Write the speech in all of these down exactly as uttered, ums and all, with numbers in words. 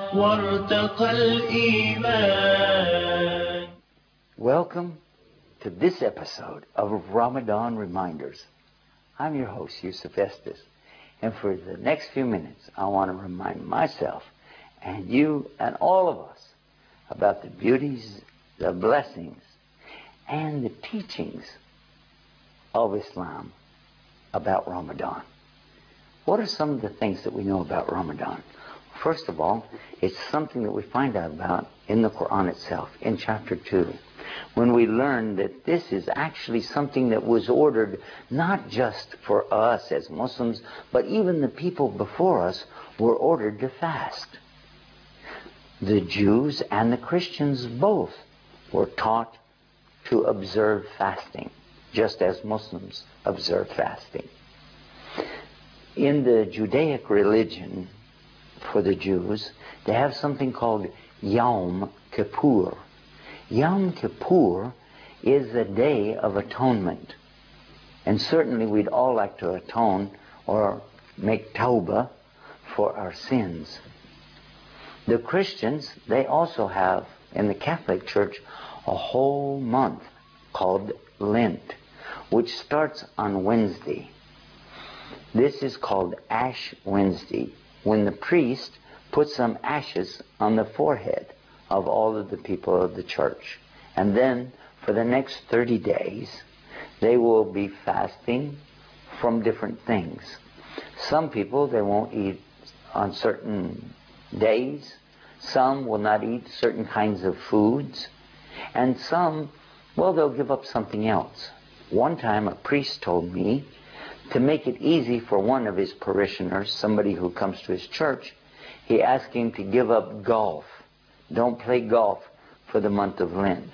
وارتقى الإيمان. Welcome to this episode of Ramadan Reminders. I'm your host, Yusuf Estes, and for the next few minutes I want to remind myself and you and all of us about the beauties, the blessings, and the teachings of Islam about Ramadan. What are some of the things that we know about Ramadan? First of all, it's something that we find out about in the Quran itself, in chapter two, when we learn that this is actually something that was ordered not just for us as Muslims, but even the people before us were ordered to fast. The Jews and the Christians both were taught to observe fasting, just as Muslims observe fasting. In the Judaic religion, for the Jews, they have something called Yom Kippur. Yom Kippur is a day of atonement. And certainly we'd all like to atone or make tawbah for our sins. The Christians, they also have, in the Catholic Church, a whole month called Lent, which starts on Wednesday. This is called Ash Wednesday, when the priest puts some ashes on the forehead of all of the people of the church. And then, for the next thirty days, they will be fasting from different things. Some people, they won't eat on certain days. Some will not eat certain kinds of foods. And some, well, they'll give up something else. One time, a priest told me, to make it easy for one of his parishioners, somebody who comes to his church, he asked him to give up golf. Don't play golf for the month of Lent.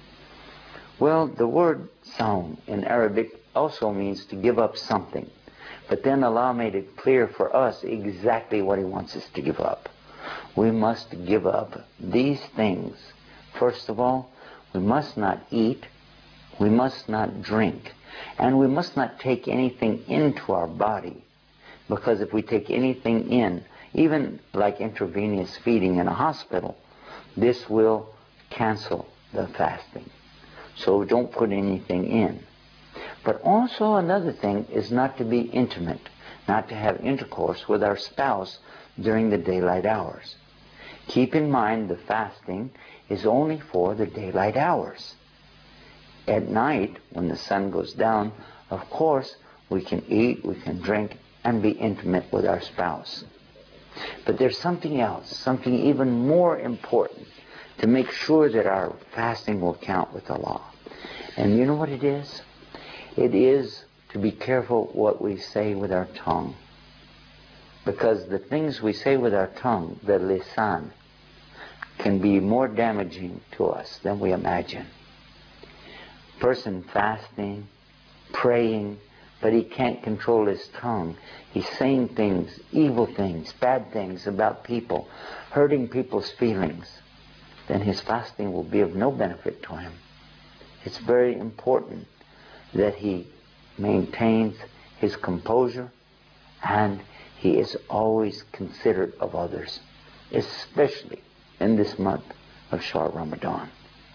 Well, the word saum in Arabic also means to give up something. But then Allah made it clear for us exactly what He wants us to give up. We must give up these things. First of all, we must not eat, we must not drink, and we must not take anything into our body. Because if we take anything in, even like intravenous feeding in a hospital, this will cancel the fasting. So don't put anything in. But also another thing is not to be intimate, not to have intercourse with our spouse during the daylight hours. Keep in mind the fasting is only for the daylight hours. At night, when the sun goes down, of course, we can eat, we can drink, and be intimate with our spouse. But there's something else, something even more important to make sure that our fasting will count with Allah. And you know what it is? It is to be careful what we say with our tongue. Because the things we say with our tongue, the lisan, can be more damaging to us than we imagine. Person fasting, praying, but he can't control his tongue. He's saying things, evil things, bad things about people, hurting people's feelings. Then his fasting will be of no benefit to him. It's very important that he maintains his composure and he is always considerate of others, especially in this month of Shahr Ramadan.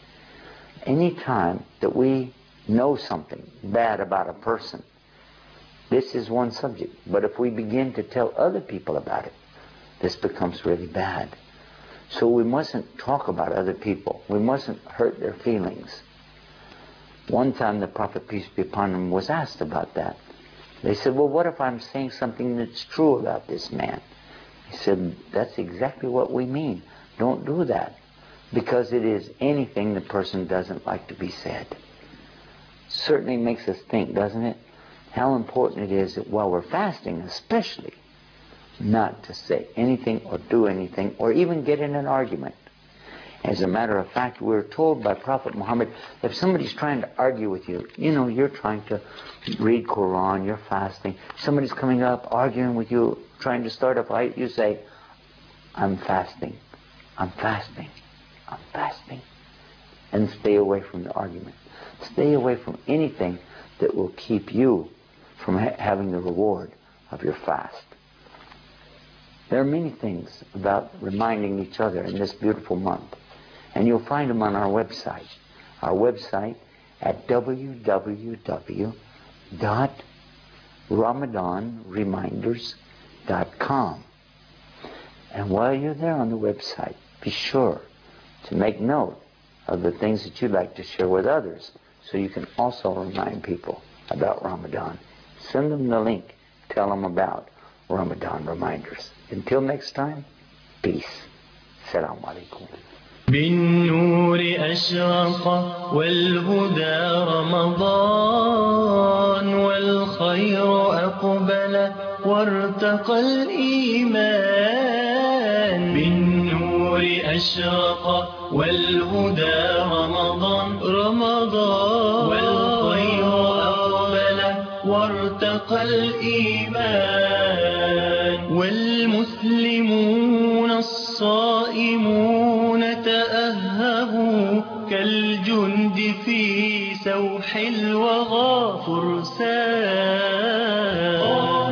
Any time that we know something bad about a person, this is one subject. But if we begin to tell other people about it, this becomes really bad. So we mustn't talk about other people. We mustn't hurt their feelings. One time the Prophet, peace be upon him, was asked about that. They said, well, what if I'm saying something that's true about this man? He said, that's exactly what we mean. Don't do that. Because it is anything the person doesn't like to be said. Certainly makes us think, doesn't it? How important it is that while we're fasting, especially, not to say anything or do anything or even get in an argument. As a matter of fact, we're told by Prophet Muhammad, if somebody's trying to argue with you, you know, you're trying to read Quran, you're fasting, somebody's coming up, arguing with you, trying to start a fight, you say, I'm fasting, I'm fasting, I'm fasting. And stay away from the argument. Stay away from anything that will keep you from ha- having the reward of your fast. There are many things about reminding each other in this beautiful month, and you'll find them on our website. Our website at w w w dot ramadan reminders dot com. And while you're there on the website, be sure to make note of the things that you'd like to share with others, so you can also remind people about Ramadan. Send them the link. Tell them about Ramadan Reminders. Until next time, peace. Assalamu alaikum. بالنور أشرق والهدى رمضان والخير أقبل وارتقى الإيمان. بالنور أشرق والهدى رمضان رمضان والخير أقبل وارتقى الإيمان. والمسلمون الصائمون تأهبوا كالجند في سوح الوغى فرسان.